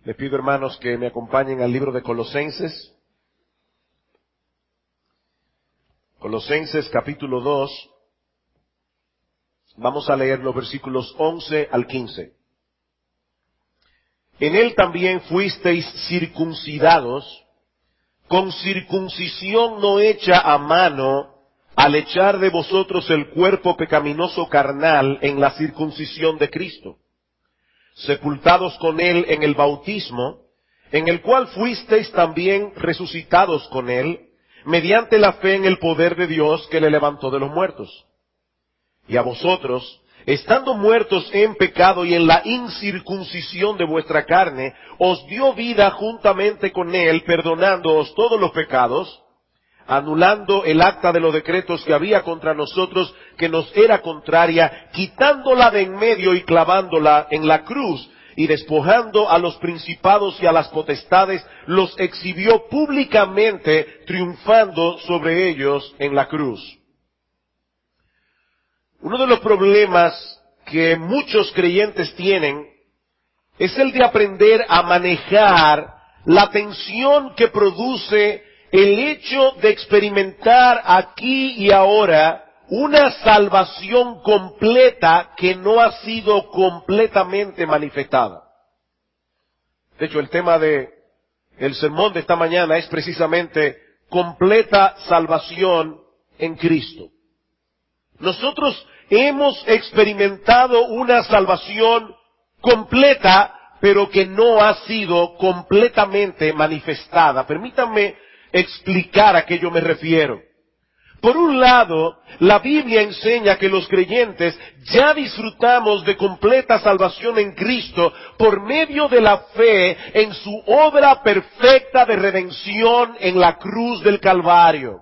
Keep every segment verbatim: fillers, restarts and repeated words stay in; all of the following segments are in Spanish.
Les pido, hermanos, que me acompañen al libro de Colosenses. Colosenses capítulo dos. Vamos a leer los versículos once al quince. En él también fuisteis circuncidados, con circuncisión no hecha a mano, al echar de vosotros el cuerpo pecaminoso carnal en la circuncisión de Cristo, sepultados con él en el bautismo, en el cual fuisteis también resucitados con él, mediante la fe en el poder de Dios que le levantó de los muertos. Y a vosotros, estando muertos en pecado y en la incircuncisión de vuestra carne, os dio vida juntamente con él, perdonándoos todos los pecados, anulando el acta de los decretos que había contra nosotros, que nos era contraria, quitándola de en medio y clavándola en la cruz, y despojando a los principados y a las potestades, los exhibió públicamente, triunfando sobre ellos en la cruz. Uno de los problemas que muchos creyentes tienen es el de aprender a manejar la tensión que produce el hecho de experimentar aquí y ahora una salvación completa que no ha sido completamente manifestada. De hecho, el tema de el sermón de esta mañana es precisamente completa salvación en Cristo. Nosotros hemos experimentado una salvación completa, pero que no ha sido completamente manifestada. Permítanme explicar a qué yo me refiero. Por un lado, la Biblia enseña que los creyentes ya disfrutamos de completa salvación en Cristo por medio de la fe en su obra perfecta de redención en la cruz del Calvario.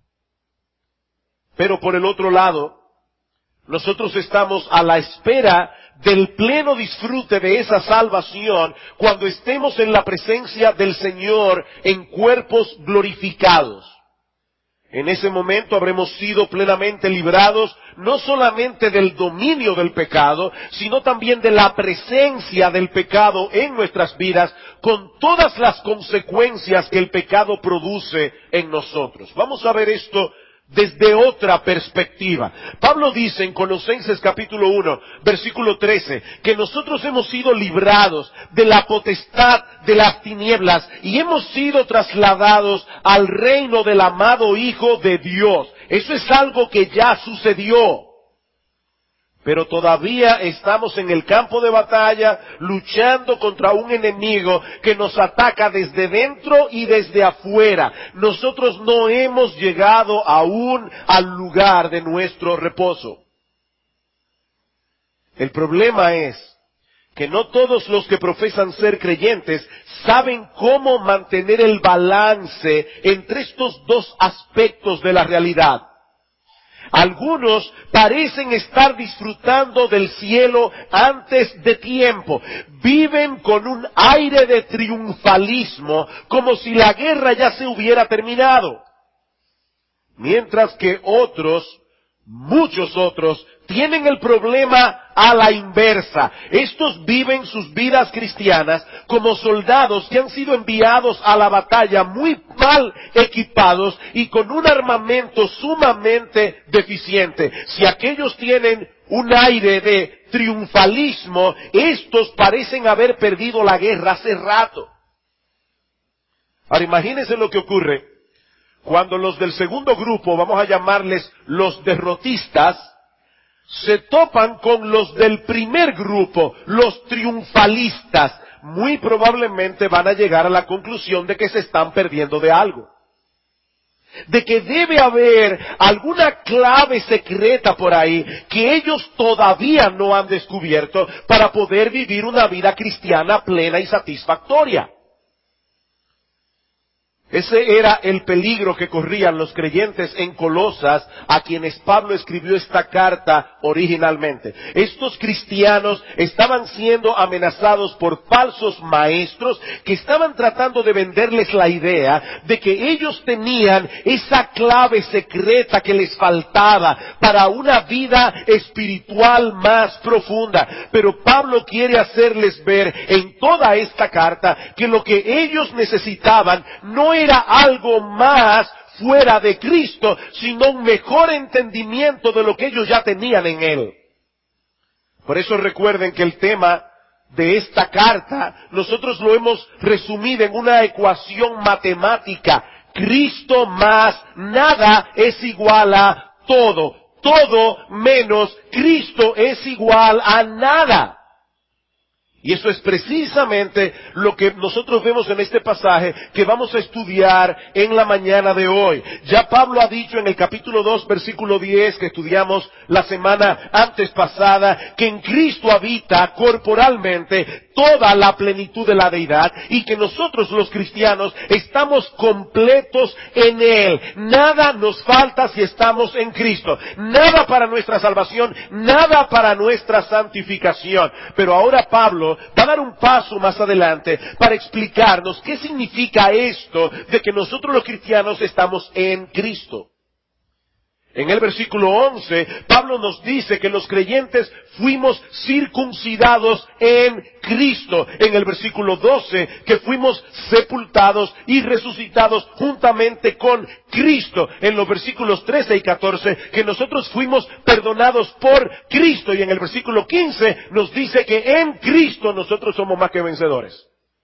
Pero por el otro lado, nosotros estamos a la espera del pleno disfrute de esa salvación cuando estemos en la presencia del Señor en cuerpos glorificados. En ese momento habremos sido plenamente librados no solamente del dominio del pecado, sino también de la presencia del pecado en nuestras vidas, con todas las consecuencias que el pecado produce en nosotros. Vamos a ver esto desde otra perspectiva. Pablo dice en Colosenses capítulo uno, versículo trece, que nosotros hemos sido librados de la potestad de las tinieblas y hemos sido trasladados al reino del amado Hijo de Dios. Eso es algo que ya sucedió. Pero todavía estamos en el campo de batalla luchando contra un enemigo que nos ataca desde dentro y desde afuera. Nosotros no hemos llegado aún al lugar de nuestro reposo. El problema es que no todos los que profesan ser creyentes saben cómo mantener el balance entre estos dos aspectos de la realidad. Algunos parecen estar disfrutando del cielo antes de tiempo. Viven con un aire de triunfalismo, como si la guerra ya se hubiera terminado. Mientras que otros, muchos otros, tienen el problema a la inversa. Estos viven sus vidas cristianas como soldados que han sido enviados a la batalla muy mal equipados y con un armamento sumamente deficiente. Si aquellos tienen un aire de triunfalismo, estos parecen haber perdido la guerra hace rato. Ahora imagínense lo que ocurre cuando los del segundo grupo, vamos a llamarles los derrotistas, se topan con los del primer grupo, los triunfalistas. Muy probablemente van a llegar a la conclusión de que se están perdiendo de algo. De que debe haber alguna clave secreta por ahí que ellos todavía no han descubierto para poder vivir una vida cristiana plena y satisfactoria. Ese era el peligro que corrían los creyentes en Colosas, a quienes Pablo escribió esta carta originalmente. Estos cristianos estaban siendo amenazados por falsos maestros que estaban tratando de venderles la idea de que ellos tenían esa clave secreta que les faltaba para una vida espiritual más profunda. Pero Pablo quiere hacerles ver en toda esta carta que lo que ellos necesitaban no era algo más fuera de Cristo, sino un mejor entendimiento de lo que ellos ya tenían en Él. Por eso recuerden que el tema de esta carta, nosotros lo hemos resumido en una ecuación matemática. Cristo más nada es igual a todo. Todo menos Cristo es igual a nada. Y eso es precisamente lo que nosotros vemos en este pasaje que vamos a estudiar en la mañana de hoy. Ya Pablo ha dicho en el capítulo dos, versículo diez, que estudiamos la semana antes pasada, que en Cristo habita corporalmente toda la plenitud de la deidad y que nosotros los cristianos estamos completos en Él. Nada nos falta si estamos en Cristo. Nada para nuestra salvación, nada para nuestra santificación. Pero ahora Pablo va a dar un paso más adelante para explicarnos qué significa esto de que nosotros los cristianos estamos en Cristo. En el versículo once, Pablo nos dice que los creyentes fuimos circuncidados en Cristo. En el versículo doce, que fuimos sepultados y resucitados juntamente con Cristo. En los versículos trece y catorce, que nosotros fuimos perdonados por Cristo. Y en el versículo quince nos dice que en Cristo nosotros somos más que vencedores.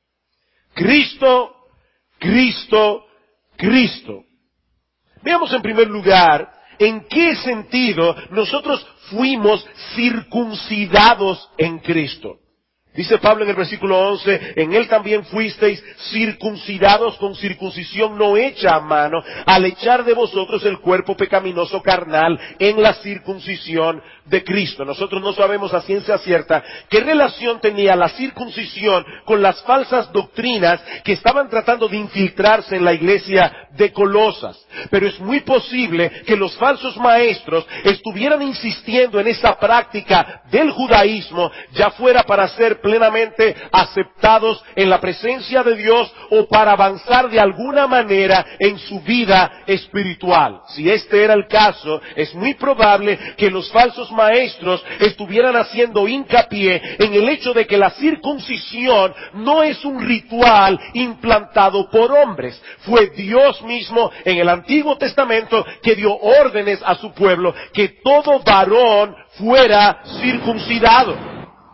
Cristo, Cristo, Cristo. Veamos en primer lugar ¿en qué sentido nosotros fuimos circuncidados en Cristo? Dice Pablo en el versículo once, en Él también fuisteis circuncidados con circuncisión no hecha a mano, al echar de vosotros el cuerpo pecaminoso carnal en la circuncisión de Cristo. Nosotros no sabemos a ciencia cierta qué relación tenía la circuncisión con las falsas doctrinas que estaban tratando de infiltrarse en la iglesia de Colosas. Pero es muy posible que los falsos maestros estuvieran insistiendo en esa práctica del judaísmo, ya fuera para ser plenamente aceptados en la presencia de Dios o para avanzar de alguna manera en su vida espiritual. Si este era el caso, es muy probable que los falsos maestros estuvieran haciendo hincapié en el hecho de que la circuncisión no es un ritual implantado por hombres. Fue Dios mismo en el Antiguo Testamento que dio órdenes a su pueblo que todo varón fuera circuncidado.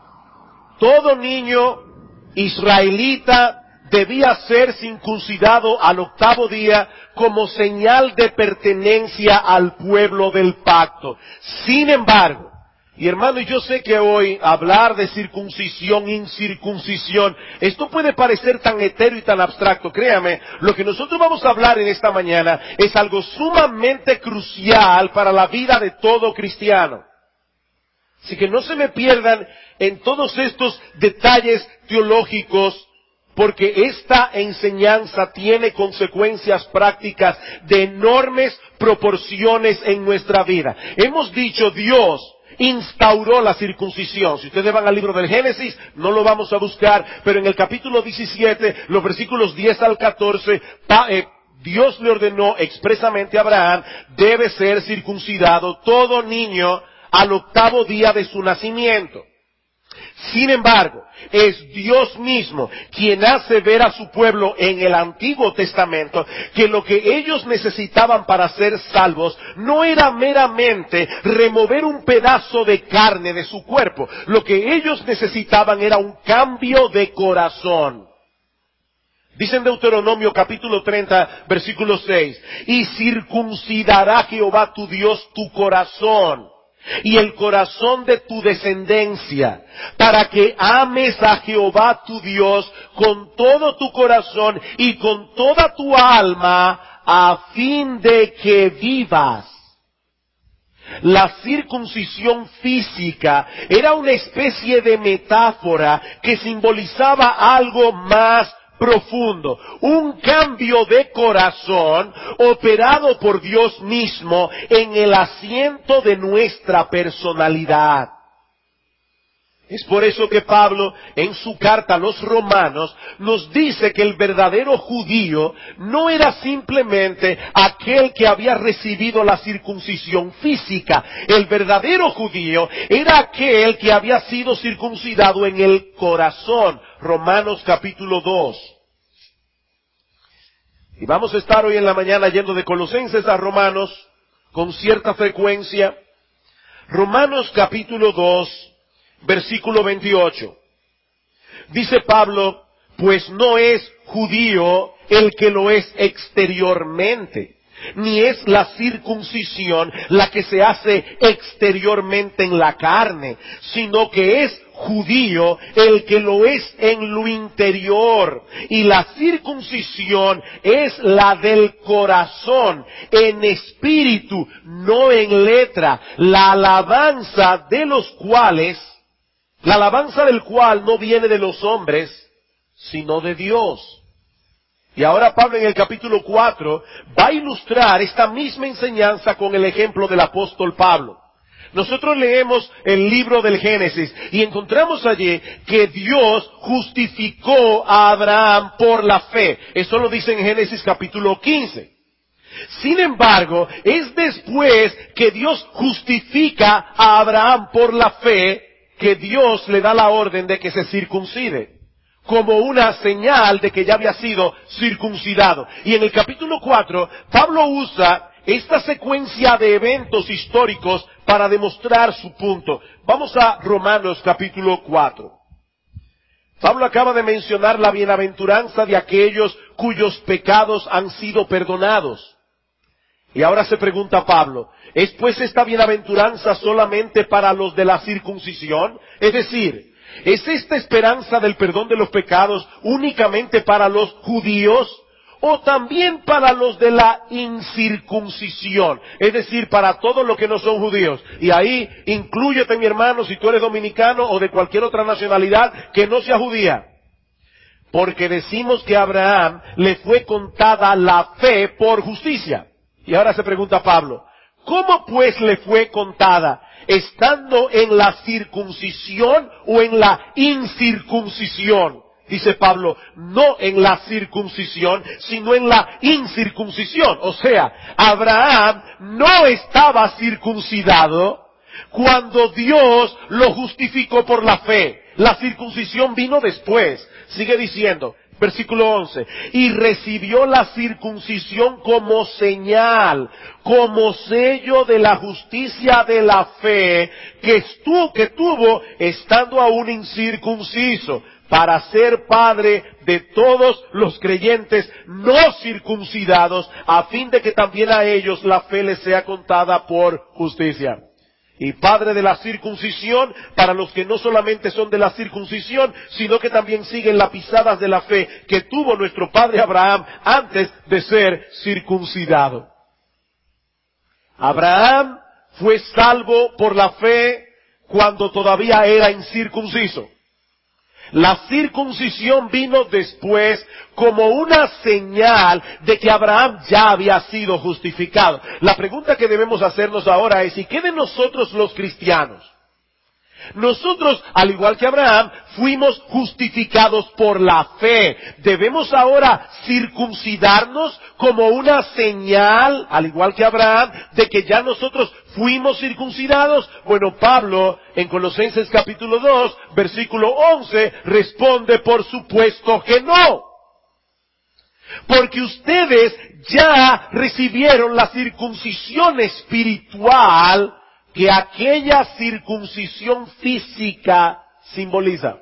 Todo niño israelita debía ser circuncidado al octavo día como señal de pertenencia al pueblo del pacto. Sin embargo, y hermano, yo sé que hoy hablar de circuncisión, incircuncisión, esto puede parecer tan etéreo y tan abstracto. Créame, lo que nosotros vamos a hablar en esta mañana es algo sumamente crucial para la vida de todo cristiano. Así que no se me pierdan en todos estos detalles teológicos, porque esta enseñanza tiene consecuencias prácticas de enormes proporciones en nuestra vida. Hemos dicho, Dios instauró la circuncisión. Si ustedes van al libro del Génesis, no lo vamos a buscar, pero en el capítulo diecisiete, los versículos diez al catorce, pa, eh, Dios le ordenó expresamente a Abraham, debe ser circuncidado todo niño al octavo día de su nacimiento. Sin embargo, es Dios mismo quien hace ver a su pueblo en el Antiguo Testamento que lo que ellos necesitaban para ser salvos no era meramente remover un pedazo de carne de su cuerpo. Lo que ellos necesitaban era un cambio de corazón. Dice en Deuteronomio capítulo treinta, versículo seis, y circuncidará Jehová tu Dios tu corazón y el corazón de tu descendencia, para que ames a Jehová tu Dios con todo tu corazón y con toda tu alma, a fin de que vivas. La circuncisión física era una especie de metáfora que simbolizaba algo más profundo, un cambio de corazón operado por Dios mismo en el asiento de nuestra personalidad. Es por eso que Pablo, en su carta a los romanos, nos dice que el verdadero judío no era simplemente aquel que había recibido la circuncisión física. El verdadero judío era aquel que había sido circuncidado en el corazón. Romanos capítulo dos. Y vamos a estar hoy en la mañana yendo de Colosenses a Romanos con cierta frecuencia. Romanos capítulo dos. Versículo veintiocho. Dice Pablo, pues no es judío el que lo es exteriormente, ni es la circuncisión la que se hace exteriormente en la carne, sino que es judío el que lo es en lo interior, y la circuncisión es la del corazón, en espíritu, no en letra, la alabanza de los cuales La alabanza del cual no viene de los hombres, sino de Dios. Y ahora Pablo en el capítulo cuatro va a ilustrar esta misma enseñanza con el ejemplo del apóstol Pablo. Nosotros leemos el libro del Génesis y encontramos allí que Dios justificó a Abraham por la fe. Eso lo dice en Génesis capítulo quince. Sin embargo, es después que Dios justifica a Abraham por la fe que Dios le da la orden de que se circuncide, como una señal de que ya había sido circuncidado. Y en el capítulo cuatro, Pablo usa esta secuencia de eventos históricos para demostrar su punto. Vamos a Romanos capítulo cuatro. Pablo acaba de mencionar la bienaventuranza de aquellos cuyos pecados han sido perdonados. Y ahora se pregunta Pablo, ¿es pues esta bienaventuranza solamente para los de la circuncisión? Es decir, ¿es esta esperanza del perdón de los pecados únicamente para los judíos? ¿O también para los de la incircuncisión? Es decir, para todos los que no son judíos. Y ahí, inclúyete mi hermano, si tú eres dominicano o de cualquier otra nacionalidad que no sea judía. Porque decimos que a Abraham le fue contada la fe por justicia. Y ahora se pregunta Pablo, ¿cómo pues le fue contada? ¿Estando en la circuncisión o en la incircuncisión? Dice Pablo, no en la circuncisión, sino en la incircuncisión. O sea, Abraham no estaba circuncidado cuando Dios lo justificó por la fe. La circuncisión vino después. Sigue diciendo, versículo once, y recibió la circuncisión como señal, como sello de la justicia de la fe que, estuvo, que tuvo estando aún incircunciso, para ser padre de todos los creyentes no circuncidados, a fin de que también a ellos la fe les sea contada por justicia. Y padre de la circuncisión para los que no solamente son de la circuncisión, sino que también siguen las pisadas de la fe que tuvo nuestro padre Abraham antes de ser circuncidado. Abraham fue salvo por la fe cuando todavía era incircunciso. La circuncisión vino después como una señal de que Abraham ya había sido justificado. La pregunta que debemos hacernos ahora es, ¿y qué de nosotros los cristianos? Nosotros, al igual que Abraham, fuimos justificados por la fe. ¿Debemos ahora circuncidarnos como una señal, al igual que Abraham, de que ya nosotros fuimos circuncidados? Bueno, Pablo, en Colosenses capítulo dos, versículo once, responde, por supuesto que no. Porque ustedes ya recibieron la circuncisión espiritual que aquella circuncisión física simboliza.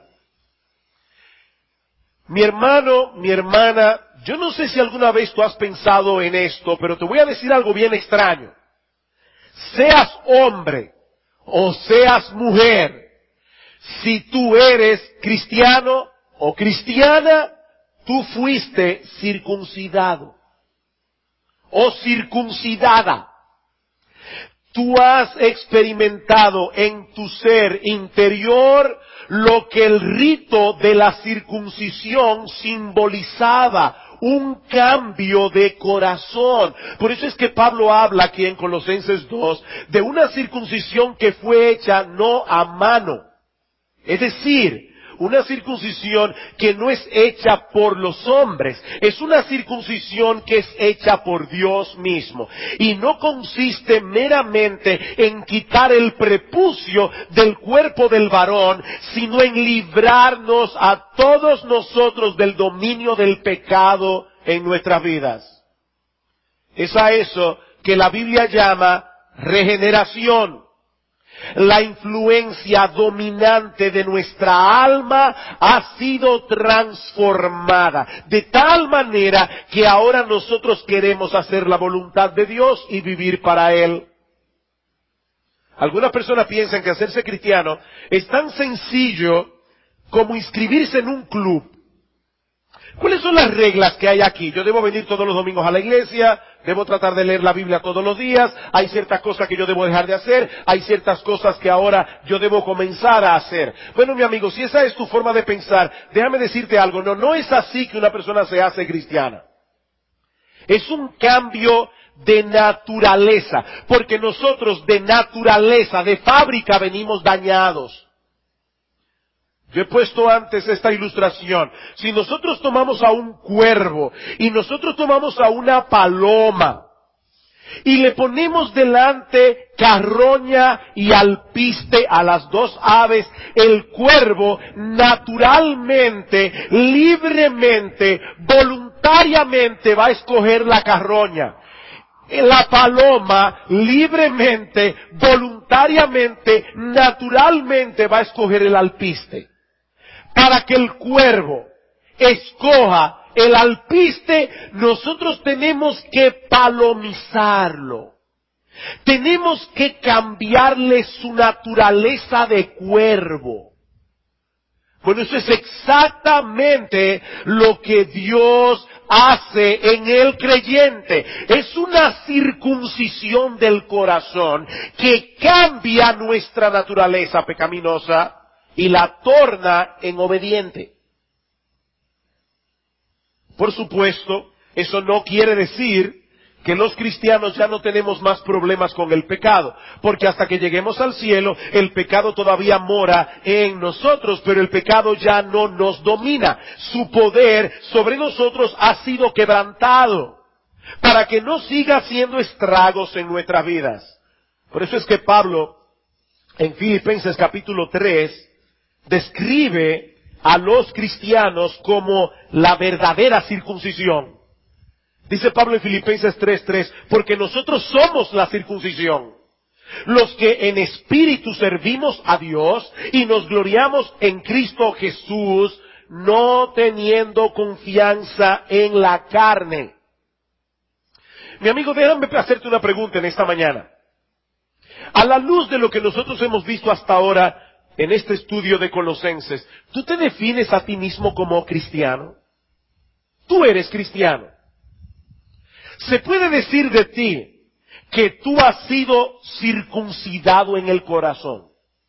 Mi hermano, mi hermana, yo no sé si alguna vez tú has pensado en esto, pero te voy a decir algo bien extraño. Seas hombre o seas mujer, si tú eres cristiano o cristiana, tú fuiste circuncidado o circuncidada. tú has experimentado en tu ser interior lo que el rito de la circuncisión simbolizaba, un cambio de corazón. Por eso es que Pablo habla aquí en Colosenses dos de una circuncisión que fue hecha no a mano. Es decir, una circuncisión que no es hecha por los hombres, es una circuncisión que es hecha por Dios mismo. Y no consiste meramente en quitar el prepucio del cuerpo del varón, sino en librarnos a todos nosotros del dominio del pecado en nuestras vidas. Es a eso que la Biblia llama regeneración. La influencia dominante de nuestra alma ha sido transformada, de tal manera que ahora nosotros queremos hacer la voluntad de Dios y vivir para Él. Algunas personas piensan que hacerse cristiano es tan sencillo como inscribirse en un club. ¿Cuáles son las reglas que hay aquí? Yo debo venir todos los domingos a la iglesia, debo tratar de leer la Biblia todos los días, hay ciertas cosas que yo debo dejar de hacer, hay ciertas cosas que ahora yo debo comenzar a hacer. Bueno, mi amigo, si esa es tu forma de pensar, déjame decirte algo, no, no es así que una persona se hace cristiana. Es un cambio de naturaleza, porque nosotros de naturaleza, de fábrica, venimos dañados. Yo he puesto antes esta ilustración. Si nosotros tomamos a un cuervo y nosotros tomamos a una paloma y le ponemos delante carroña y alpiste a las dos aves, el cuervo naturalmente, libremente, voluntariamente va a escoger la carroña. La paloma libremente, voluntariamente, naturalmente va a escoger el alpiste. Para que el cuervo escoja el alpiste, nosotros tenemos que palomizarlo. Tenemos que cambiarle su naturaleza de cuervo. Bueno, eso es exactamente lo que Dios hace en el creyente. Es una circuncisión del corazón que cambia nuestra naturaleza pecaminosa y la torna en obediente. Por supuesto, eso no quiere decir que los cristianos ya no tenemos más problemas con el pecado, porque hasta que lleguemos al cielo, el pecado todavía mora en nosotros, pero el pecado ya no nos domina. Su poder sobre nosotros ha sido quebrantado, para que no siga haciendo estragos en nuestras vidas. Por eso es que Pablo, en Filipenses capítulo tres, describe a los cristianos como la verdadera circuncisión. Dice Pablo en Filipenses tres tres, porque nosotros somos la circuncisión, los que en espíritu servimos a Dios y nos gloriamos en Cristo Jesús, no teniendo confianza en la carne. Mi amigo, déjame hacerte una pregunta en esta mañana. A la luz de lo que nosotros hemos visto hasta ahora en este estudio de Colosenses, ¿tú te defines a ti mismo como cristiano? Tú eres cristiano. ¿Se puede decir de ti que tú has sido circuncidado en el corazón?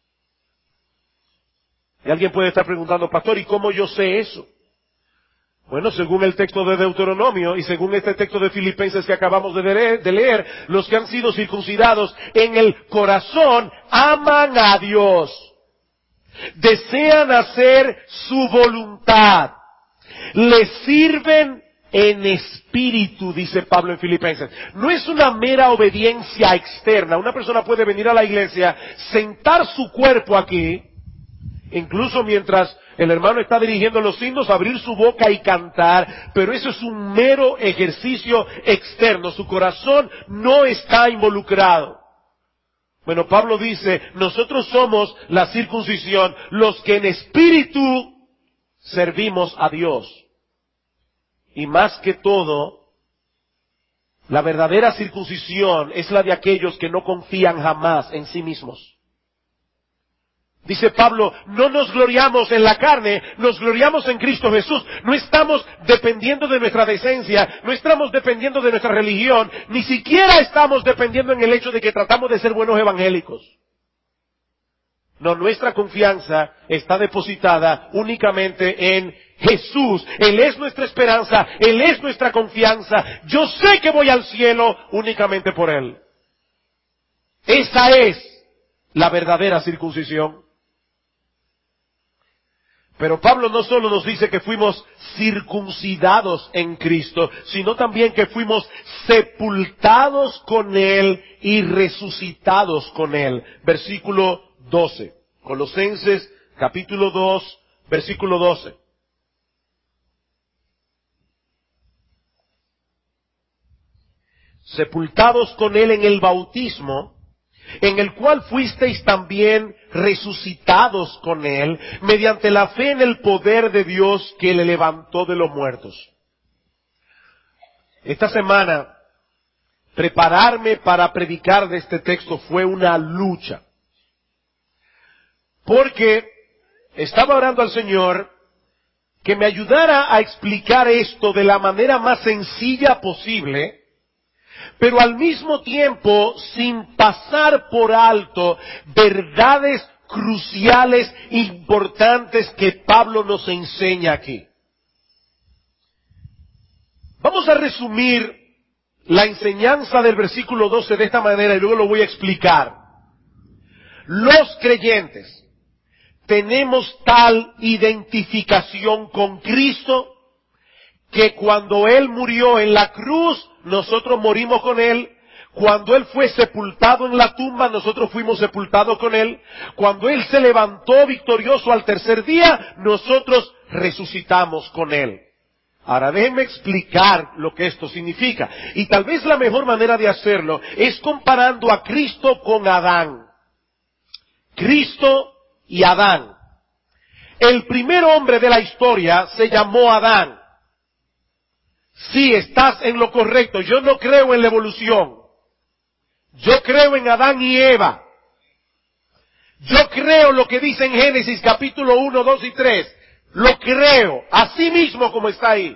Y alguien puede estar preguntando, pastor, ¿y cómo yo sé eso? Bueno, según el texto de Deuteronomio y según este texto de Filipenses que acabamos de leer, de leer, los que han sido circuncidados en el corazón aman a Dios. Desean hacer su voluntad. Le sirven en espíritu, dice Pablo en Filipenses. No es una mera obediencia externa. Una persona puede venir a la iglesia, sentar su cuerpo aquí, incluso mientras el hermano está dirigiendo los himnos, abrir su boca y cantar, pero eso es un mero ejercicio externo. Su corazón no está involucrado. Bueno, Pablo dice, nosotros somos la circuncisión, los que en espíritu servimos a Dios. Y más que todo, la verdadera circuncisión es la de aquellos que no confían jamás en sí mismos. Dice Pablo, no nos gloriamos en la carne, nos gloriamos en Cristo Jesús. No estamos dependiendo de nuestra decencia, no estamos dependiendo de nuestra religión, ni siquiera estamos dependiendo en el hecho de que tratamos de ser buenos evangélicos. No, nuestra confianza está depositada únicamente en Jesús. Él es nuestra esperanza, Él es nuestra confianza. Yo sé que voy al cielo únicamente por Él. Esa es la verdadera circuncisión. Pero Pablo no solo nos dice que fuimos circuncidados en Cristo, sino también que fuimos sepultados con Él y resucitados con Él. Versículo doce. Colosenses capítulo dos, versículo doce. Sepultados con Él en el bautismo, en el cual fuisteis también resucitados con Él, mediante la fe en el poder de Dios que le levantó de los muertos. Esta semana, prepararme para predicar de este texto fue una lucha. Porque estaba orando al Señor que me ayudara a explicar esto de la manera más sencilla posible, pero al mismo tiempo sin pasar por alto verdades cruciales, importantes que Pablo nos enseña aquí. Vamos a resumir la enseñanza del versículo doce de esta manera y luego lo voy a explicar. Los creyentes tenemos tal identificación con Cristo que cuando Él murió en la cruz, nosotros morimos con Él. Cuando Él fue sepultado en la tumba, nosotros fuimos sepultados con Él. Cuando Él se levantó victorioso al tercer día, nosotros resucitamos con Él. Ahora déjenme explicar lo que esto significa. Y tal vez la mejor manera de hacerlo es comparando a Cristo con Adán. Cristo y Adán. El primer hombre de la historia se llamó Adán. Sí, estás en lo correcto. Yo no creo en la evolución. Yo creo en Adán y Eva. Yo creo lo que dice en Génesis capítulo uno, dos y tres. Lo creo, así mismo como está ahí.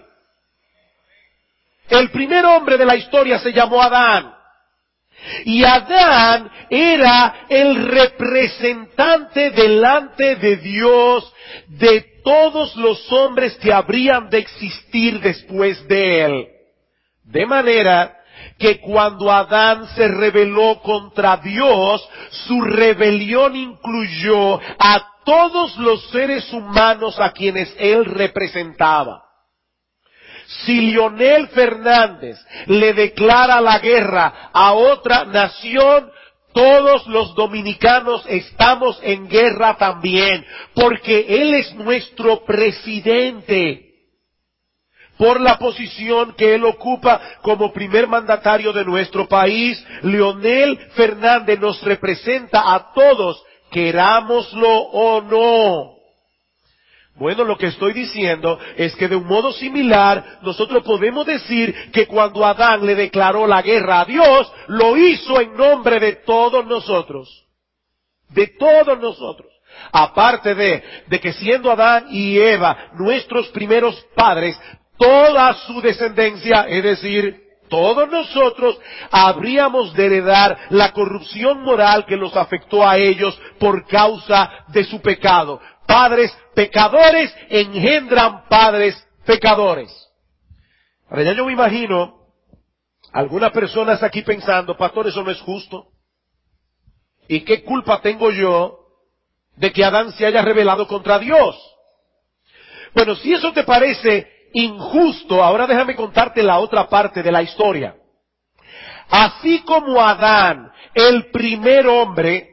El primer hombre de la historia se llamó Adán. Y Adán era el representante delante de Dios de todos los hombres que habrían de existir después de él. De manera que cuando Adán se rebeló contra Dios, su rebelión incluyó a todos los seres humanos a quienes él representaba. Si Leonel Fernández le declara la guerra a otra nación, todos los dominicanos estamos en guerra también, porque él es nuestro presidente. Por la posición que él ocupa como primer mandatario de nuestro país, Leonel Fernández nos representa a todos, querámoslo o no. Bueno, lo que estoy diciendo es que de un modo similar, nosotros podemos decir que cuando Adán le declaró la guerra a Dios, lo hizo en nombre de todos nosotros. De todos nosotros. Aparte de, de que siendo Adán y Eva nuestros primeros padres, toda su descendencia, es decir, todos nosotros, habríamos de heredar la corrupción moral que los afectó a ellos por causa de su pecado. Padres pecadores engendran padres pecadores. Ahora ya yo me imagino algunas personas aquí pensando, pastor, eso no es justo. ¿Y qué culpa tengo yo de que Adán se haya rebelado contra Dios? Bueno, si eso te parece injusto, ahora déjame contarte la otra parte de la historia. Así como Adán, el primer hombre,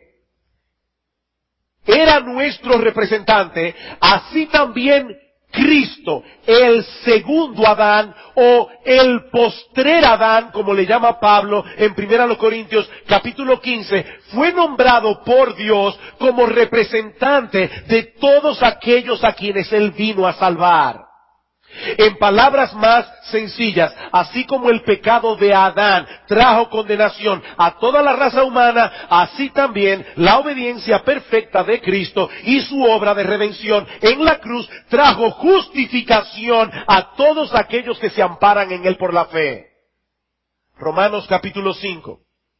era nuestro representante, así también Cristo, el segundo Adán, o el postrer Adán, como le llama Pablo en Primera los Corintios, capítulo quince, fue nombrado por Dios como representante de todos aquellos a quienes Él vino a salvar. En palabras más sencillas, así como el pecado de Adán trajo condenación a toda la raza humana, así también la obediencia perfecta de Cristo y su obra de redención en la cruz trajo justificación a todos aquellos que se amparan en Él por la fe. Romanos capítulo cinco.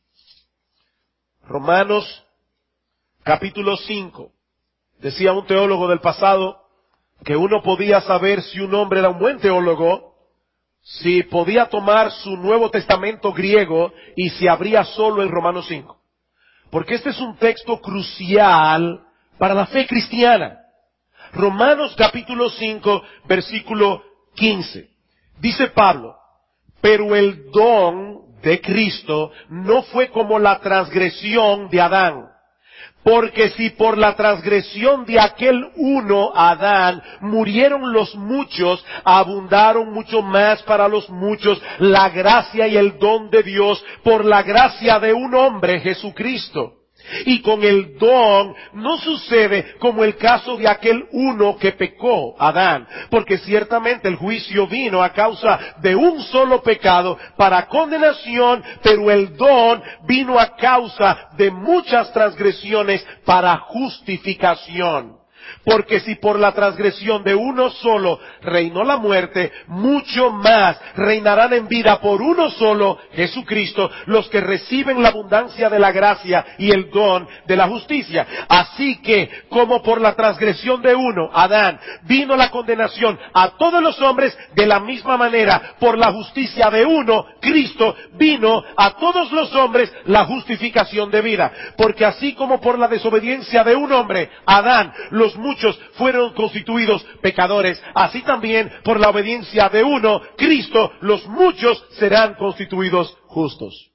Romanos capítulo cinco. Decía un teólogo del pasado que uno podía saber si un hombre era un buen teólogo, si podía tomar su Nuevo Testamento griego y se abría solo en Romanos cinco. Porque este es un texto crucial para la fe cristiana. Romanos capítulo cinco, versículo quince. Dice Pablo, pero el don de Cristo no fue como la transgresión de Adán. Porque si por la transgresión de aquel uno, Adán, murieron los muchos, abundaron mucho más para los muchos la gracia y el don de Dios por la gracia de un hombre, Jesucristo. Y con el don no sucede como el caso de aquel uno que pecó, Adán, porque ciertamente el juicio vino a causa de un solo pecado para condenación, pero el don vino a causa de muchas transgresiones para justificación. Porque si por la transgresión de uno solo reinó la muerte, mucho más reinarán en vida por uno solo, Jesucristo, los que reciben la abundancia de la gracia y el don de la justicia. Así que, como por la transgresión de uno, Adán, vino la condenación a todos los hombres, de la misma manera, por la justicia de uno, Cristo, vino a todos los hombres la justificación de vida. Porque así como por la desobediencia de un hombre, Adán, los muchos fueron constituidos pecadores, así también por la obediencia de uno, Cristo, los muchos serán constituidos justos.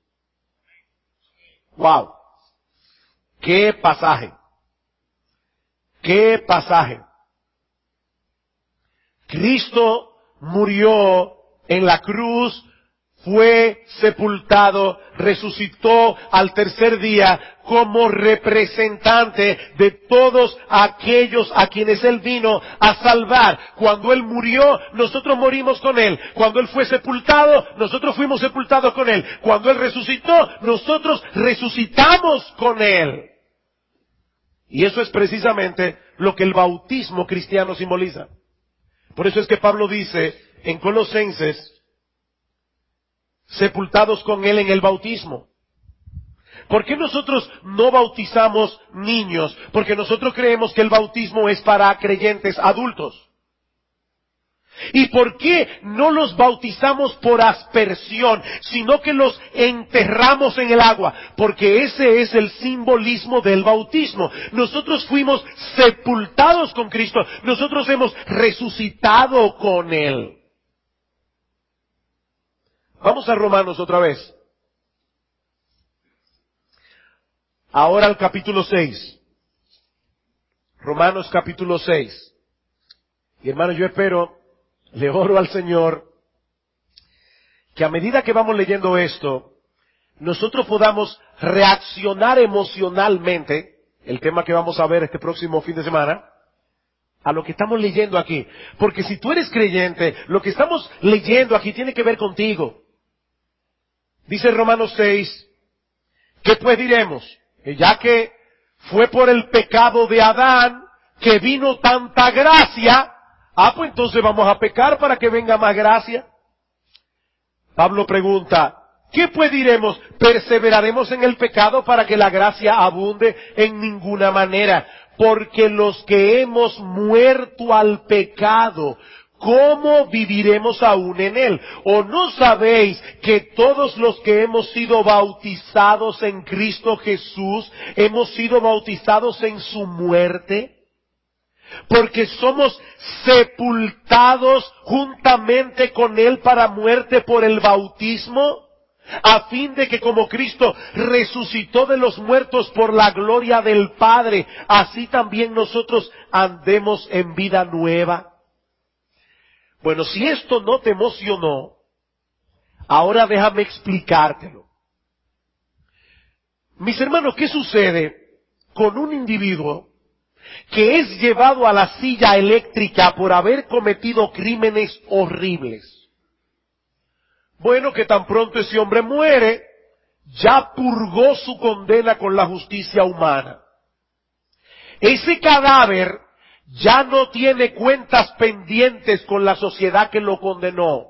Wow. Qué pasaje. Qué pasaje. Cristo murió en la cruz, fue sepultado, resucitó al tercer día como representante de todos aquellos a quienes Él vino a salvar. Cuando Él murió, nosotros morimos con Él. Cuando Él fue sepultado, nosotros fuimos sepultados con Él. Cuando Él resucitó, nosotros resucitamos con Él. Y eso es precisamente lo que el bautismo cristiano simboliza. Por eso es que Pablo dice en Colosenses, sepultados con Él en el bautismo. ¿Por qué nosotros no bautizamos niños? Porque nosotros creemos que el bautismo es para creyentes adultos. ¿Y por qué no los bautizamos por aspersión, sino que los enterramos en el agua? Porque ese es el simbolismo del bautismo. Nosotros fuimos sepultados con Cristo, nosotros hemos resucitado con Él. Vamos a Romanos otra vez. Ahora al capítulo seis. Romanos capítulo seis. Y hermano, yo espero, le oro al Señor, que a medida que vamos leyendo esto, nosotros podamos reaccionar emocionalmente, el tema que vamos a ver este próximo fin de semana, a lo que estamos leyendo aquí. Porque si tú eres creyente, lo que estamos leyendo aquí tiene que ver contigo. Dice Romanos seis, ¿qué pues diremos? Que ya que fue por el pecado de Adán que vino tanta gracia, ah, pues entonces vamos a pecar para que venga más gracia. Pablo pregunta, ¿qué pues diremos? ¿Perseveraremos en el pecado para que la gracia abunde? En ninguna manera, porque los que hemos muerto al pecado, ¿cómo viviremos aún en él? ¿O no sabéis que todos los que hemos sido bautizados en Cristo Jesús, hemos sido bautizados en su muerte? Porque somos sepultados juntamente con Él para muerte por el bautismo, a fin de que como Cristo resucitó de los muertos por la gloria del Padre, así también nosotros andemos en vida nueva. Bueno, si esto no te emocionó, ahora déjame explicártelo. Mis hermanos, ¿qué sucede con un individuo que es llevado a la silla eléctrica por haber cometido crímenes horribles. Bueno, que tan pronto ese hombre muere, ya purgó su condena con la justicia humana. Ese cadáver ya no tiene cuentas pendientes con la sociedad que lo condenó.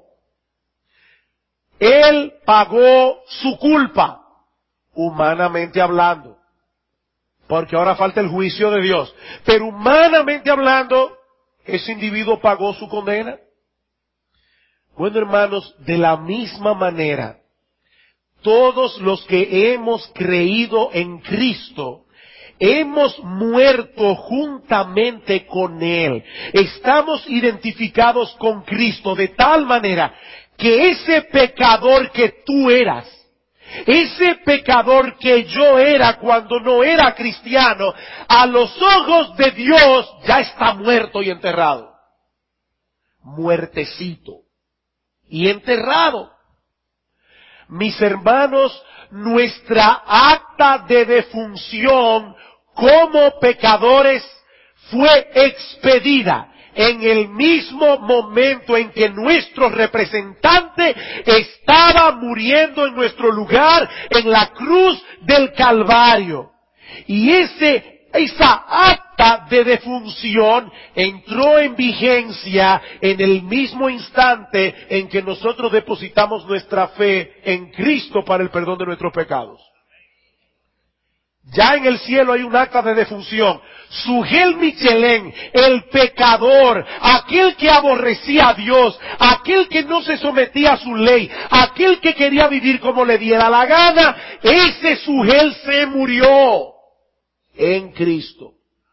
Él pagó su culpa, humanamente hablando, porque ahora falta el juicio de Dios. Pero humanamente hablando, ese individuo pagó su condena. Bueno, hermanos, de la misma manera, todos los que hemos creído en Cristo, hemos muerto juntamente con Él. Estamos identificados con Cristo de tal manera que ese pecador que tú eras, ese pecador que yo era cuando no era cristiano, a los ojos de Dios ya está muerto y enterrado. Muertecito y enterrado. Mis hermanos, nuestra acta de defunción como pecadores fue expedida en el mismo momento en que nuestro representante estaba muriendo en nuestro lugar en la cruz del Calvario. Y ese, esa acta de defunción entró en vigencia en el mismo instante en que nosotros depositamos nuestra fe en Cristo para el perdón de nuestros pecados. Ya en el cielo hay un acta de defunción. Sugel Michelén, el pecador, aquel que aborrecía a Dios, aquel que no se sometía a su ley, aquel que quería vivir como le diera la gana, ese Sugel se murió en Cristo.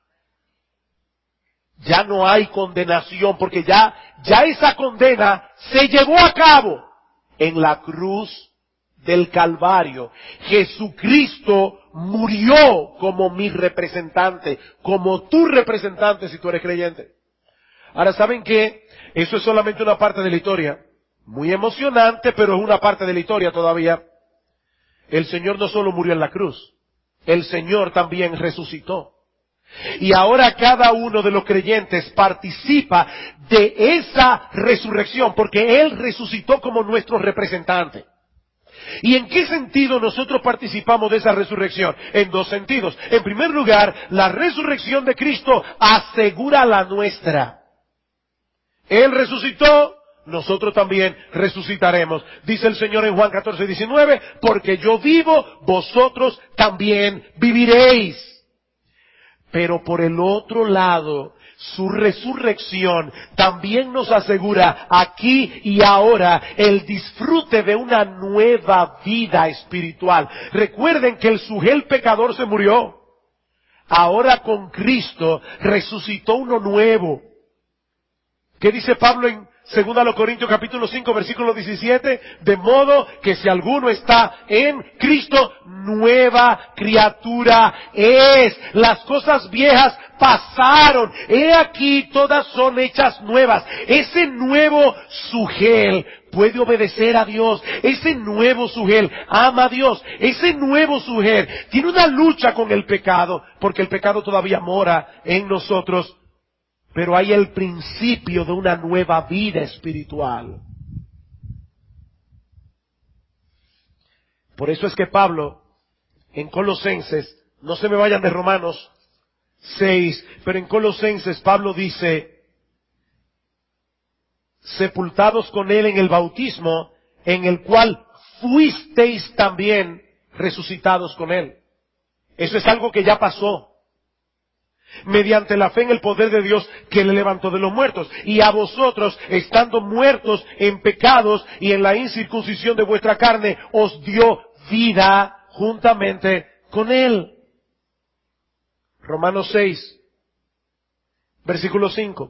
Ya no hay condenación, porque ya, ya esa condena se llevó a cabo en la cruz del Calvario. Jesucristo murió como mi representante, como tu representante si tú eres creyente. Ahora, ¿saben qué? Eso es solamente una parte de la historia. Muy emocionante, pero es una parte de la historia todavía. El Señor no solo murió en la cruz, el Señor también resucitó. Y ahora cada uno de los creyentes participa de esa resurrección, porque Él resucitó como nuestro representante. ¿Y en qué sentido nosotros participamos de esa resurrección? En dos sentidos. En primer lugar, la resurrección de Cristo asegura la nuestra. Él resucitó, nosotros también resucitaremos. Dice el Señor en Juan catorce, diecinueve, porque yo vivo, vosotros también viviréis. Pero por el otro lado, su resurrección también nos asegura aquí y ahora el disfrute de una nueva vida espiritual. Recuerden que el Sugel pecador se murió. Ahora con Cristo resucitó uno nuevo. ¿Qué dice Pablo en Segunda a los Corintios capítulo cinco versículo diecisiete? De modo que si alguno está en Cristo, nueva criatura es. Las cosas viejas pasaron. He aquí todas son hechas nuevas. Ese nuevo Sugel puede obedecer a Dios. Ese nuevo Sugel ama a Dios. Ese nuevo Sugel tiene una lucha con el pecado, porque el pecado todavía mora en nosotros. Pero hay el principio de una nueva vida espiritual. Por eso es que Pablo, en Colosenses, no se me vayan de Romanos seis, pero en Colosenses Pablo dice, sepultados con él en el bautismo, en el cual fuisteis también resucitados con él. Eso es algo que ya pasó. Mediante la fe en el poder de Dios que le levantó de los muertos. Y a vosotros, estando muertos en pecados y en la incircuncisión de vuestra carne, os dio vida juntamente con Él. Romanos seis, versículo cinco.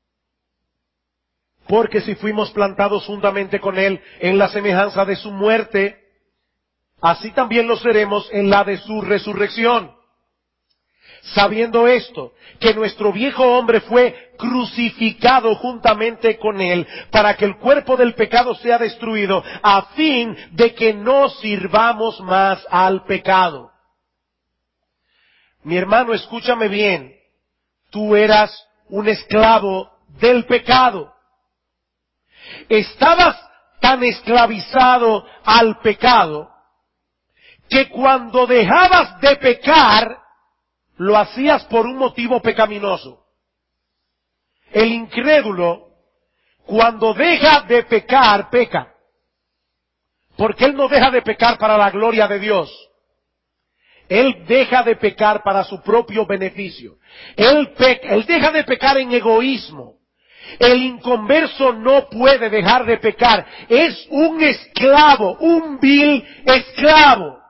Porque si fuimos plantados juntamente con Él en la semejanza de su muerte, así también lo seremos en la de su resurrección. Sabiendo esto, que nuestro viejo hombre fue crucificado juntamente con él, para que el cuerpo del pecado sea destruido, a fin de que no sirvamos más al pecado. Mi hermano, escúchame bien. tú eras un esclavo del pecado. Estabas tan esclavizado al pecado que cuando dejabas de pecar, lo hacías por un motivo pecaminoso. El incrédulo, cuando deja de pecar, peca. Porque él no deja de pecar para la gloria de Dios. Él deja de pecar para su propio beneficio. Él, peca, él deja de pecar en egoísmo. El inconverso no puede dejar de pecar. Es un esclavo, un vil esclavo.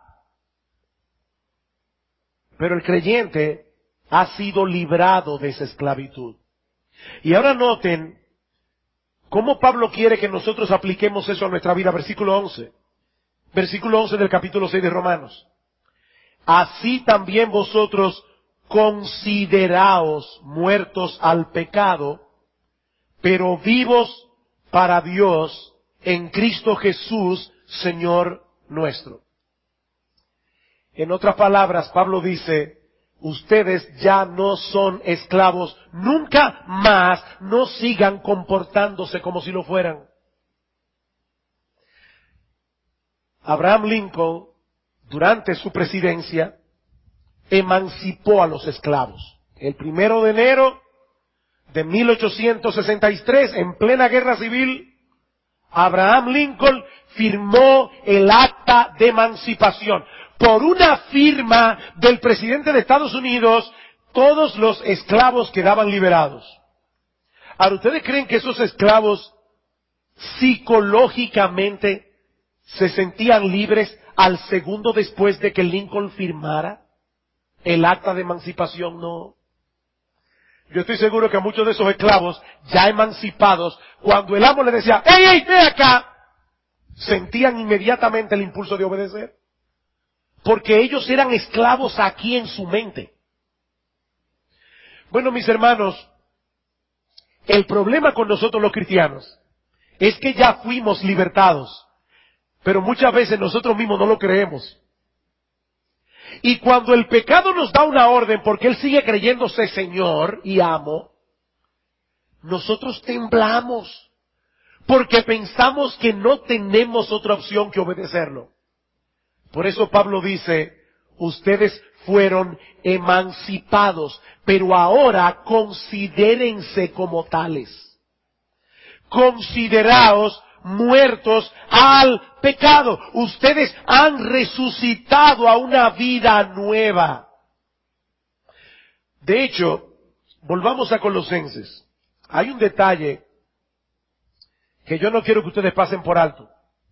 Pero el creyente ha sido librado de esa esclavitud. Y ahora noten cómo Pablo quiere que nosotros apliquemos eso a nuestra vida. Versículo once. Versículo once del capítulo seis de Romanos. Así también vosotros consideraos muertos al pecado, pero vivos para Dios en Cristo Jesús, Señor nuestro. En otras palabras, Pablo dice, ustedes ya no son esclavos, nunca más no sigan comportándose como si lo fueran. Abraham Lincoln, durante su presidencia, emancipó a los esclavos. El primero de enero de mil ochocientos sesenta y tres, en plena guerra civil, Abraham Lincoln firmó el acta de emancipación. Por una firma del presidente de Estados Unidos, todos los esclavos quedaban liberados. Ahora, ¿ustedes creen que esos esclavos psicológicamente se sentían libres al segundo después de que Lincoln firmara el acta de emancipación? No. Yo estoy seguro que a muchos de esos esclavos ya emancipados, cuando el amo les decía, ¡ey, ey, ven acá!, sentían inmediatamente el impulso de obedecer. Porque ellos eran esclavos aquí en su mente. Bueno, mis hermanos, el problema con nosotros los cristianos es que ya fuimos libertados, pero muchas veces nosotros mismos no lo creemos. Y cuando el pecado nos da una orden porque él sigue creyéndose Señor y amo, nosotros temblamos porque pensamos que no tenemos otra opción que obedecerlo. Por eso Pablo dice, ustedes fueron emancipados, pero ahora considérense como tales. Consideraos muertos al pecado. Ustedes han resucitado a una vida nueva. De hecho, volvamos a Colosenses. Hay un detalle que yo no quiero que ustedes pasen por alto.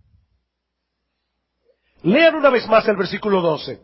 Lean una vez más el versículo doce.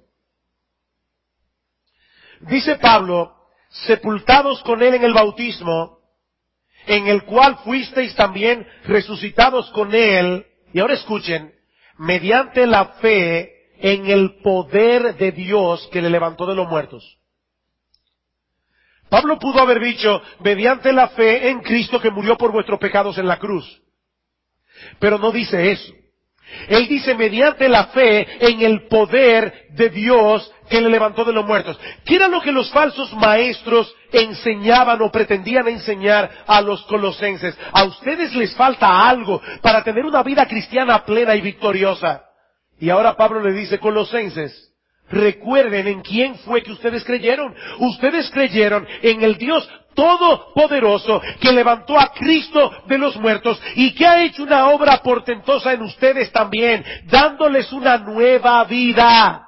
Dice Pablo, sepultados con él en el bautismo, en el cual fuisteis también resucitados con él, y ahora escuchen, mediante la fe en el poder de Dios que le levantó de los muertos. Pablo pudo haber dicho, mediante la fe en Cristo que murió por vuestros pecados en la cruz. Pero no dice eso. Él dice mediante la fe en el poder de Dios que le levantó de los muertos. ¿Qué era lo que los falsos maestros enseñaban o pretendían enseñar a los colosenses? A ustedes les falta algo para tener una vida cristiana plena y victoriosa. Y ahora Pablo le dice, colosenses, recuerden en quién fue que ustedes creyeron. Ustedes creyeron en el Dios Todopoderoso que levantó a Cristo de los muertos y que ha hecho una obra portentosa en ustedes también, dándoles una nueva vida.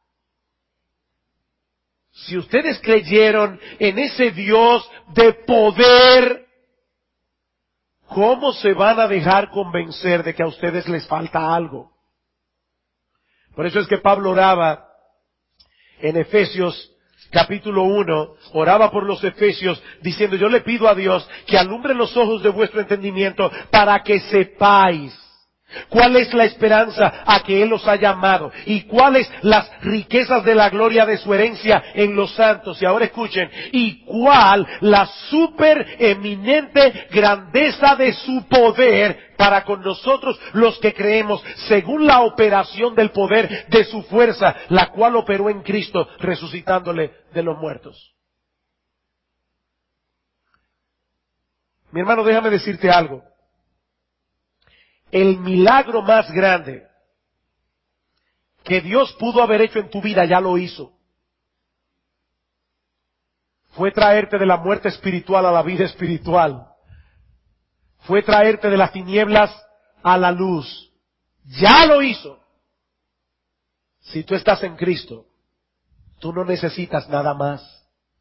Si ustedes creyeron en ese Dios de poder, ¿cómo se van a dejar convencer de que a ustedes les falta algo? Por eso es que Pablo oraba en Efesios capítulo uno, oraba por los efesios diciendo, yo le pido a Dios que alumbre los ojos de vuestro entendimiento para que sepáis cuál es la esperanza a que Él os ha llamado y cuáles las riquezas de la gloria de su herencia en los santos. Y ahora escuchen, y cuál la supereminente grandeza de su poder para con nosotros los que creemos, según la operación del poder de su fuerza, la cual operó en Cristo, resucitándole de los muertos. Mi hermano, déjame decirte algo. El milagro más grande que Dios pudo haber hecho en tu vida ya lo hizo. Fue traerte de la muerte espiritual a la vida espiritual. Fue traerte de las tinieblas a la luz. Ya lo hizo. Si tú estás en Cristo, tú no necesitas nada más.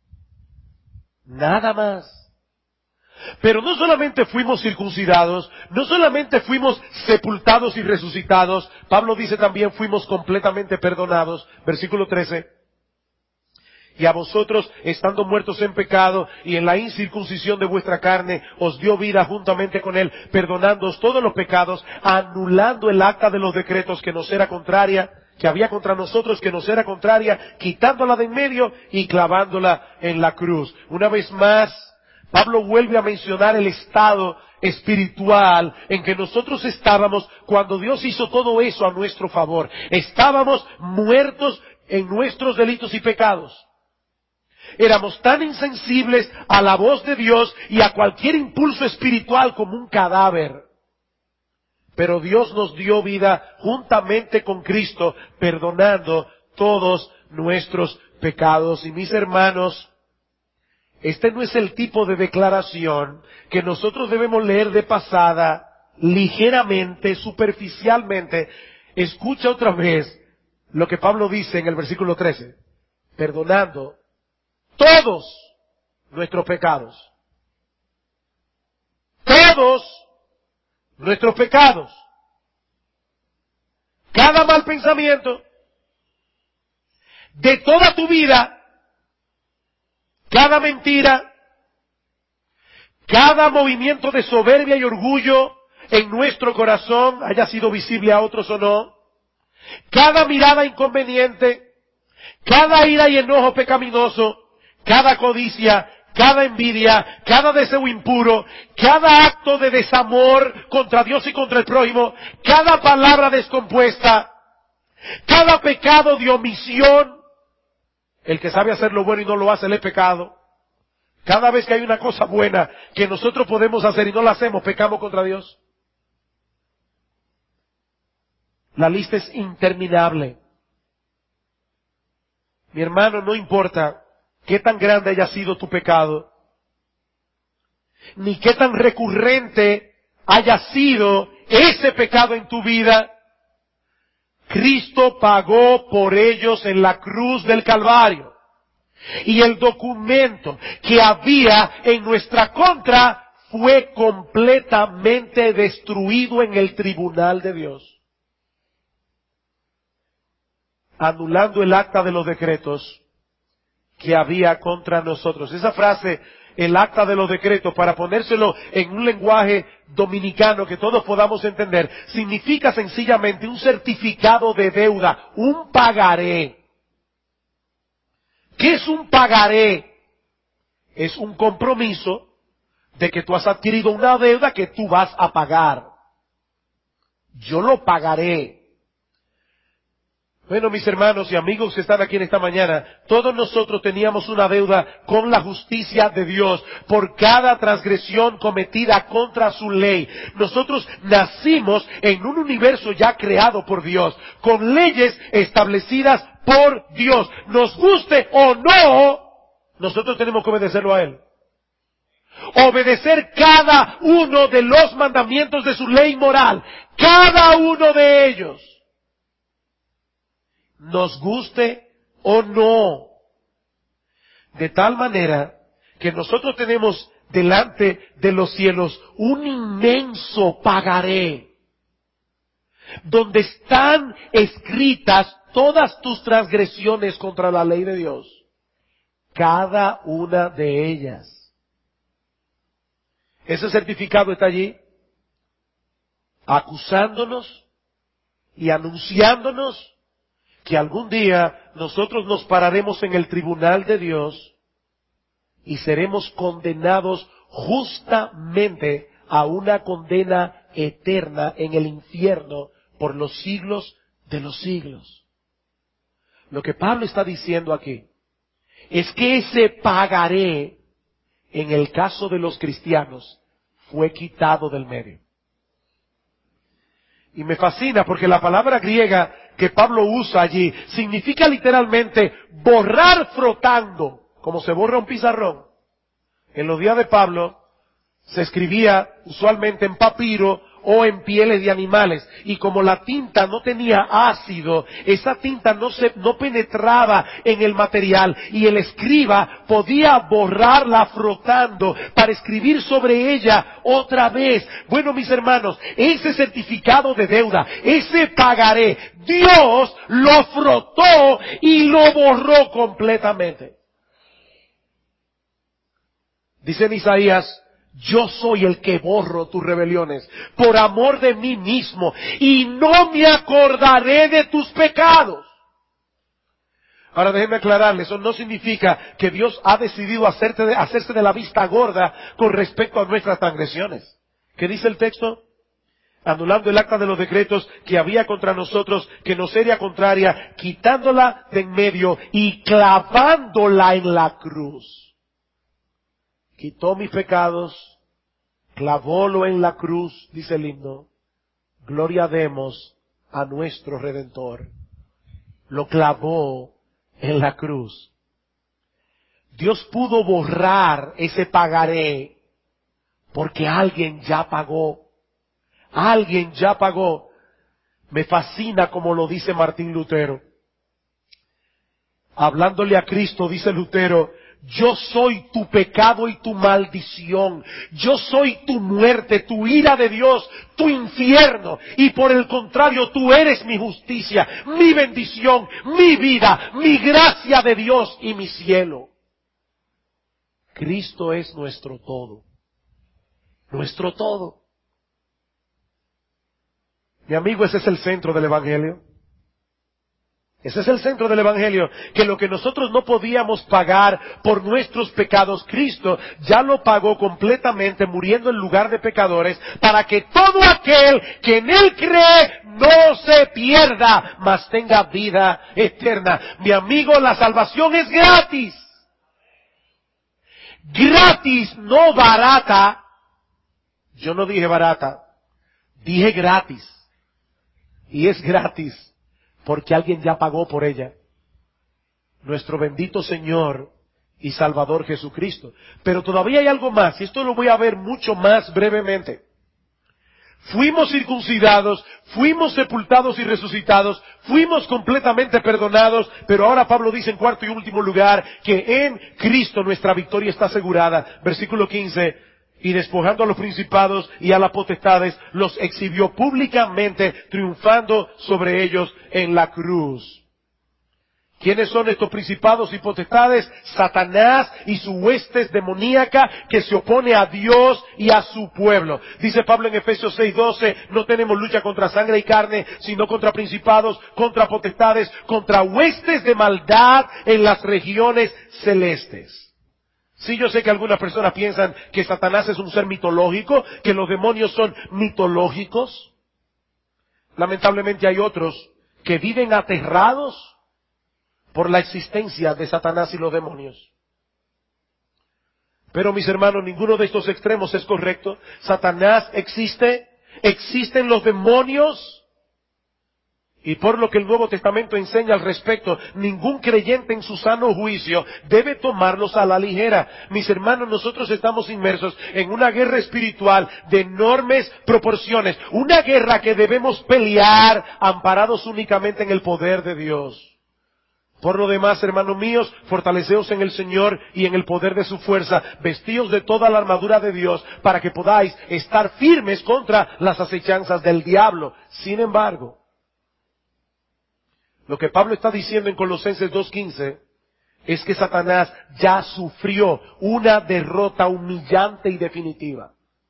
Nada más. Pero no solamente fuimos circuncidados, no solamente fuimos sepultados y resucitados, Pablo dice también fuimos completamente perdonados. Versículo trece. Y a vosotros, estando muertos en pecado y en la incircuncisión de vuestra carne, os dio vida juntamente con él, perdonándoos todos los pecados, anulando el acta de los decretos que nos era contraria, que había contra nosotros, que nos era contraria, quitándola de en medio y clavándola en la cruz. Una vez más, Pablo vuelve a mencionar el estado espiritual en que nosotros estábamos cuando Dios hizo todo eso a nuestro favor. Estábamos muertos en nuestros delitos y pecados. Éramos tan insensibles a la voz de Dios y a cualquier impulso espiritual como un cadáver. Pero Dios nos dio vida juntamente con Cristo, perdonando todos nuestros pecados. Y mis hermanos, este no es el tipo de declaración que nosotros debemos leer de pasada, ligeramente, superficialmente. Escucha otra vez lo que Pablo dice en el versículo trece. Perdonando todos nuestros pecados. Todos nuestros pecados. Cada mal pensamiento de toda tu vida, cada mentira, cada movimiento de soberbia y orgullo en nuestro corazón, haya sido visible a otros o no, cada mirada inconveniente, cada ira y enojo pecaminoso, cada codicia, cada envidia, cada deseo impuro, cada acto de desamor contra Dios y contra el prójimo, cada palabra descompuesta, cada pecado de omisión. El que sabe hacer lo bueno y no lo hace, le es pecado. Cada vez que hay una cosa buena que nosotros podemos hacer y no la hacemos, pecamos contra Dios. La lista es interminable. Mi hermano, no importa qué tan grande haya sido tu pecado, ni qué tan recurrente haya sido ese pecado en tu vida, Cristo pagó por ellos en la cruz del Calvario. Y el documento que había en nuestra contra fue completamente destruido en el tribunal de Dios, anulando el acta de los decretos que había contra nosotros. Esa frase, el acta de los decretos, para ponérselo en un lenguaje dominicano que todos podamos entender, significa sencillamente un certificado de deuda, un pagaré. ¿Qué es un pagaré? Es un compromiso de que tú has adquirido una deuda que tú vas a pagar. Yo lo pagaré. Bueno, mis hermanos y amigos que están aquí en esta mañana, todos nosotros teníamos una deuda con la justicia de Dios por cada transgresión cometida contra su ley. Nosotros nacimos en un universo ya creado por Dios, con leyes establecidas por Dios. Nos guste o no, nosotros tenemos que obedecerlo a Él. Obedecer cada uno de los mandamientos de su ley moral, cada uno de ellos. Nos guste o no. De tal manera que nosotros tenemos delante de los cielos un inmenso pagaré, donde están escritas todas tus transgresiones contra la ley de Dios. Cada una de ellas. Ese certificado está allí, acusándonos y anunciándonos que algún día nosotros nos pararemos en el tribunal de Dios y seremos condenados justamente a una condena eterna en el infierno por los siglos de los siglos. Lo que Pablo está diciendo aquí es que ese pagaré, en el caso de los cristianos, fue quitado del medio. Y me fascina porque la palabra griega que Pablo usa allí significa literalmente borrar frotando, como se borra un pizarrón. En los días de Pablo se escribía usualmente en papiro o en pieles de animales, y como la tinta no tenía ácido, esa tinta no se, no penetraba en el material, y el escriba podía borrarla frotando para escribir sobre ella otra vez. Bueno, mis hermanos, ese certificado de deuda, ese pagaré, Dios lo frotó y lo borró completamente. Dice en Isaías: yo soy el que borro tus rebeliones por amor de mí mismo, y no me acordaré de tus pecados. Ahora déjenme aclararle, eso no significa que Dios ha decidido hacerte de, hacerse de la vista gorda con respecto a nuestras transgresiones. ¿Qué dice el texto? Anulando el acta de los decretos que había contra nosotros, que nos era contraria, quitándola de en medio y clavándola en la cruz. Quitó mis pecados, clavólo en la cruz, dice el himno. Gloria demos a nuestro Redentor. Lo clavó en la cruz. Dios pudo borrar ese pagaré porque alguien ya pagó. Alguien ya pagó. Me fascina como lo dice Martín Lutero. Hablándole a Cristo, dice Lutero: yo soy tu pecado y tu maldición. Yo soy tu muerte, tu ira de Dios, tu infierno. Y por el contrario, tú eres mi justicia, mi bendición, mi vida, mi gracia de Dios y mi cielo. Cristo es nuestro todo. Nuestro todo. Mi amigo, ese es el centro del Evangelio. Ese es el centro del Evangelio, que lo que nosotros no podíamos pagar por nuestros pecados, Cristo ya lo pagó completamente, muriendo en lugar de pecadores, para que todo aquel que en Él cree no se pierda, mas tenga vida eterna. Mi amigo, la salvación es gratis. Gratis, no barata. Yo no dije barata, dije gratis. Y es gratis porque alguien ya pagó por ella. Nuestro bendito Señor y Salvador Jesucristo. Pero todavía hay algo más, y esto lo voy a ver mucho más brevemente. Fuimos circuncidados, fuimos sepultados y resucitados, fuimos completamente perdonados, pero ahora Pablo dice en cuarto y último lugar que en Cristo nuestra victoria está asegurada. Versículo quince. Y despojando a los principados y a las potestades, los exhibió públicamente, triunfando sobre ellos en la cruz. ¿Quiénes son estos principados y potestades? Satanás y su huestes demoníaca que se opone a Dios y a su pueblo. Dice Pablo en Efesios seis doce, no tenemos lucha contra sangre y carne, sino contra principados, contra potestades, contra huestes de maldad en las regiones celestes. Sí, yo sé que algunas personas piensan que Satanás es un ser mitológico, que los demonios son mitológicos. Lamentablemente hay otros que viven aterrados por la existencia de Satanás y los demonios. Pero mis hermanos, ninguno de estos extremos es correcto. Satanás existe, existen los demonios. Y por lo que el Nuevo Testamento enseña al respecto, ningún creyente en su sano juicio debe tomarlos a la ligera. Mis hermanos, nosotros estamos inmersos en una guerra espiritual de enormes proporciones. Una guerra que debemos pelear amparados únicamente en el poder de Dios. Por lo demás, hermanos míos, fortaleceos en el Señor y en el poder de su fuerza, vestíos de toda la armadura de Dios, para que podáis estar firmes contra las acechanzas del diablo. Sin embargo, lo que Pablo está diciendo en Colosenses dos quince es que Satanás ya sufrió una derrota humillante y definitiva.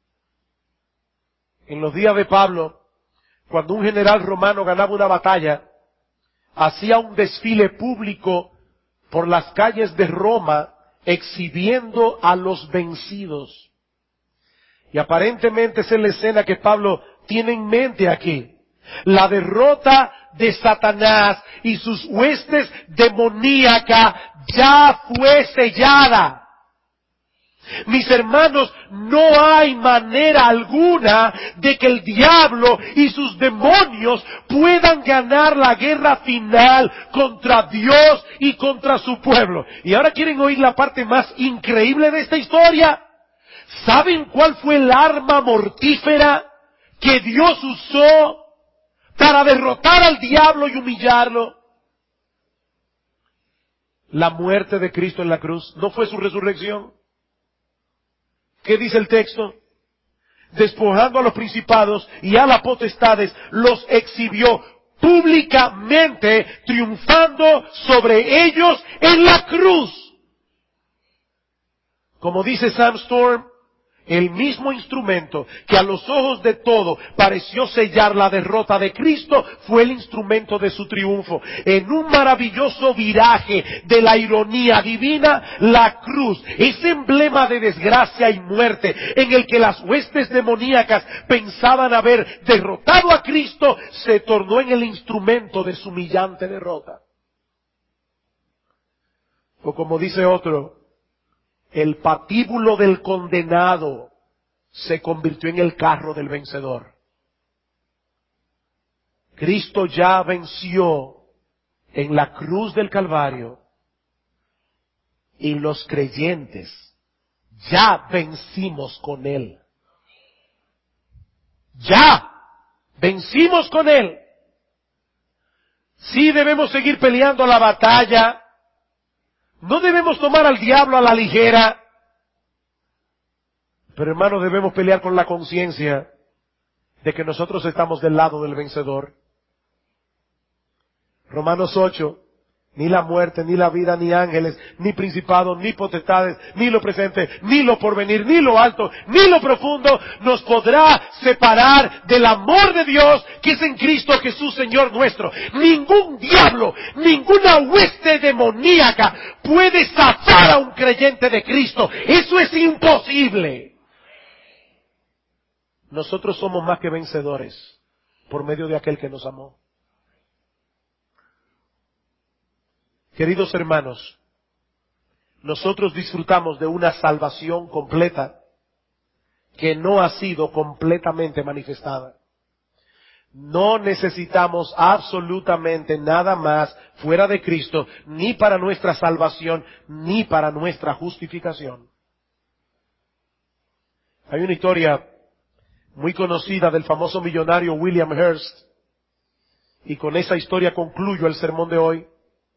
En los días de Pablo, cuando un general romano ganaba una batalla, hacía un desfile público por las calles de Roma exhibiendo a los vencidos. Y aparentemente esa es la escena que Pablo tiene en mente aquí. La derrota de Satanás y sus huestes demoníacas ya fue sellada. Mis hermanos, no hay manera alguna de que el diablo y sus demonios puedan ganar la guerra final contra Dios y contra su pueblo. Y ahora quieren oír la parte más increíble de esta historia. ¿Saben cuál fue el arma mortífera que Dios usó para derrotar al diablo y humillarlo? La muerte de Cristo en la cruz. ¿No fue su resurrección? ¿Qué dice el texto? Despojando a los principados y a las potestades, los exhibió públicamente, triunfando sobre ellos en la cruz. Como dice Sam Storm, el mismo instrumento que a los ojos de todo pareció sellar la derrota de Cristo fue el instrumento de su triunfo. En un maravilloso viraje de la ironía divina, la cruz, ese emblema de desgracia y muerte en el que las huestes demoníacas pensaban haber derrotado a Cristo, se tornó en el instrumento de su humillante derrota. O como dice otro, el patíbulo del condenado se convirtió en el carro del vencedor. Cristo ya venció en la cruz del Calvario y los creyentes ya vencimos con Él. Ya vencimos con Él. Sí debemos seguir peleando la batalla. No debemos tomar al diablo a la ligera, pero hermanos, debemos pelear con la conciencia de que nosotros estamos del lado del vencedor. Romanos ocho, ni la muerte, ni la vida, ni ángeles, ni principados, ni potestades, ni lo presente, ni lo porvenir, ni lo alto, ni lo profundo, nos podrá separar del amor de Dios que es en Cristo Jesús, Señor nuestro. Ningún diablo, ninguna hueste demoníaca puede zafar a un creyente de Cristo. Eso es imposible. Nosotros somos más que vencedores por medio de aquel que nos amó. Queridos hermanos, nosotros disfrutamos de una salvación completa que no ha sido completamente manifestada. No necesitamos absolutamente nada más fuera de Cristo, ni para nuestra salvación, ni para nuestra justificación. Hay una historia muy conocida del famoso millonario William Hearst, y con esa historia concluyo el sermón de hoy.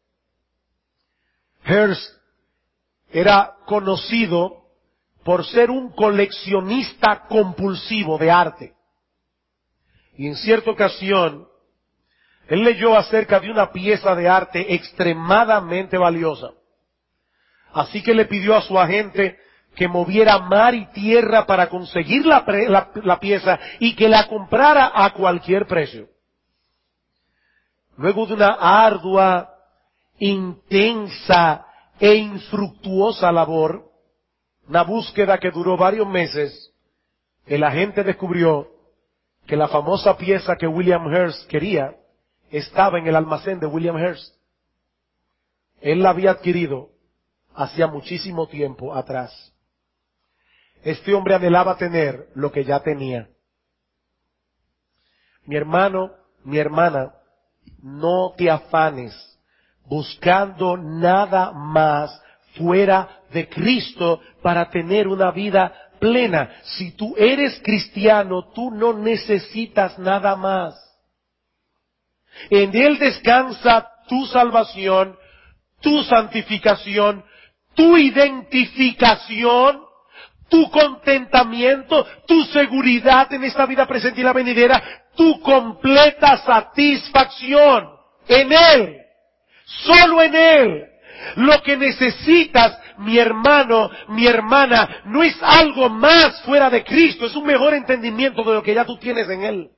Hearst era conocido por ser un coleccionista compulsivo de arte. Y en cierta ocasión, él leyó acerca de una pieza de arte extremadamente valiosa. Así que le pidió a su agente que moviera mar y tierra para conseguir la, la, la pieza y que la comprara a cualquier precio. Luego de una ardua, intensa e infructuosa labor, una búsqueda que duró varios meses, el agente descubrió que la famosa pieza que William Hearst quería estaba en el almacén de William Hearst. Él la había adquirido hacía muchísimo tiempo atrás. Este hombre anhelaba tener lo que ya tenía. Mi hermano, mi hermana, no te afanes buscando nada más fuera de Cristo para tener una vida plena. Si tú eres cristiano, tú no necesitas nada más. En Él descansa tu salvación, tu santificación, tu identificación, tu contentamiento, tu seguridad en esta vida presente y la venidera, tu completa satisfacción en Él. Solo en Él. Lo que necesitas, mi hermano, mi hermana, no es algo más fuera de Cristo, es un mejor entendimiento de lo que ya tú tienes en Él.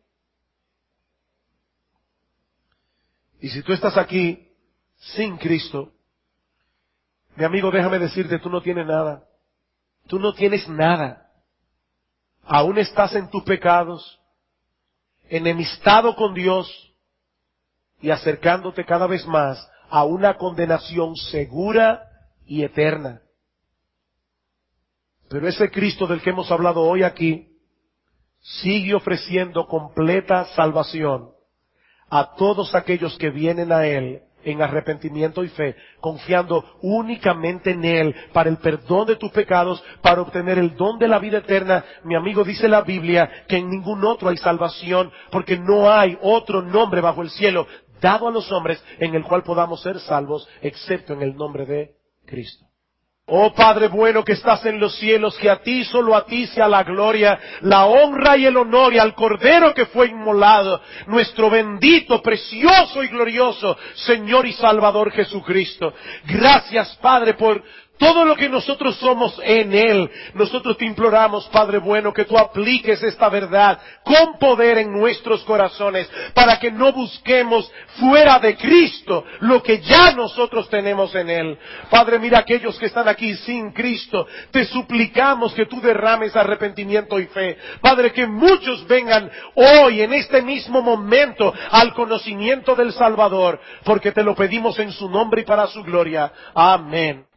Y si tú estás aquí sin Cristo, mi amigo, déjame decirte, tú no tienes nada. Tú no tienes nada. Aún estás en tus pecados, enemistado con Dios y acercándote cada vez más a una condenación segura y eterna. Pero ese Cristo del que hemos hablado hoy aquí sigue ofreciendo completa salvación a todos aquellos que vienen a Él en arrepentimiento y fe, confiando únicamente en Él para el perdón de tus pecados, para obtener el don de la vida eterna. Mi amigo, dice la Biblia que en ningún otro hay salvación, porque no hay otro nombre bajo el cielo dado a los hombres en el cual podamos ser salvos, excepto en el nombre de Cristo. Oh Padre bueno que estás en los cielos, que a ti, solo a ti sea la gloria, la honra y el honor, y al Cordero que fue inmolado, nuestro bendito, precioso y glorioso Señor y Salvador Jesucristo. Gracias, Padre, por todo lo que nosotros somos en Él. Nosotros te imploramos, Padre bueno, que tú apliques esta verdad con poder en nuestros corazones, para que no busquemos fuera de Cristo lo que ya nosotros tenemos en Él. Padre, mira aquellos que están aquí sin Cristo, te suplicamos que tú derrames arrepentimiento y fe. Padre, que muchos vengan hoy, en este mismo momento, al conocimiento del Salvador, porque te lo pedimos en su nombre y para su gloria. Amén.